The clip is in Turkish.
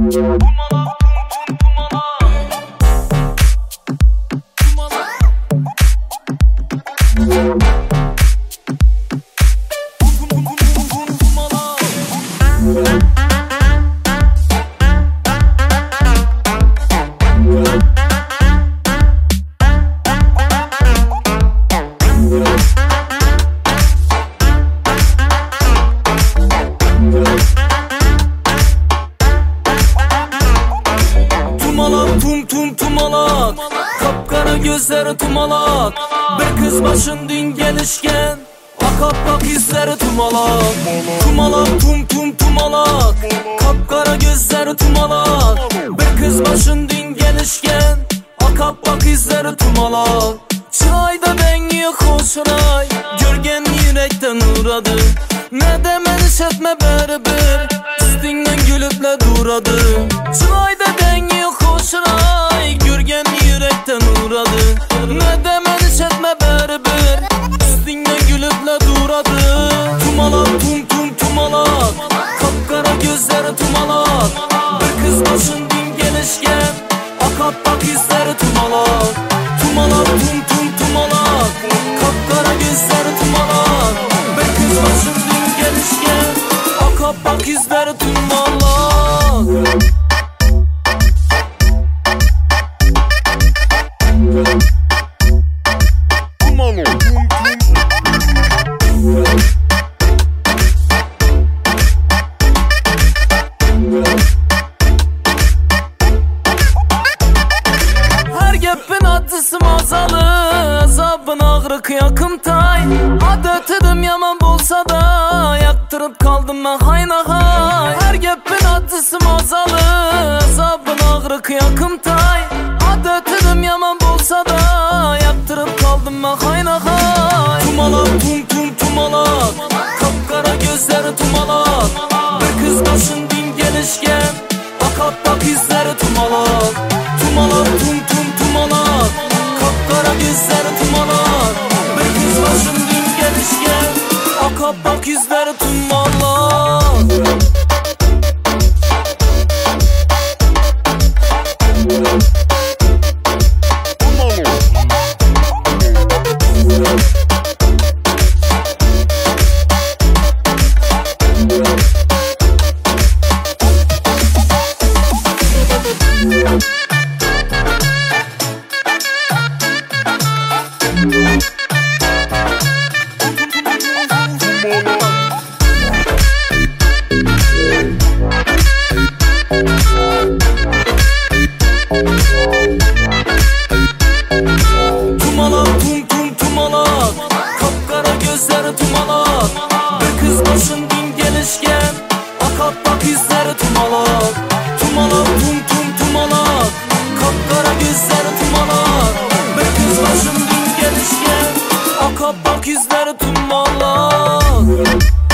Tumalak, kapkara gözleri tumalak. Bir kız başın dün gelişken akap bak izleri tumalak. Tumalak tumalak, kapkara gözleri tumalak. Bir kız başın dün gelişken akap bak izleri tumalak. Çayda dengi hoşray, görgen yürekten uğradı. Ne demeniş etme berber, üstünden gülüple duradı. Çayda dengi hoşray, görgen yürekten uğradı. Ne demeniş etme berber, üstünden gülüple duradı. Tumalak tumalak, kapkara gözleri tumalak. Bir kız başın din gelişken akap bak izleri tumalak. Tumalak tumalak, kapkara gözleri tumalak. Bir kız başın din gelişken akap bak izleri tumalak. Her gepin acısı mazalı, azabın ağrı kıyakım tay. Adetim yaman bolsa da yaktırıp kaldım ben hayna hay. Her gepin acısı mazalı, azabın ağrı kıyakım tay. Adetim yaman bolsa da yaktırıp kaldım ben hayna hay. Tumalak tumalak, kapkara gözleri tumalak. Bir kız başın din gelişken akap bak izleri tumalak. Tumalak tumalak, kapkara gözleri tumalak. Bir kız başın din gelişken akap bak izleri tumalak. Tumalak, kapkara gözleri tumalak. Bir kız başın din gelişken akap bak izleri tumalak. Tumalak tumalak, kapkara gözleri tumalak. Bir kız başın din gelişken akap bak izleri tumalak.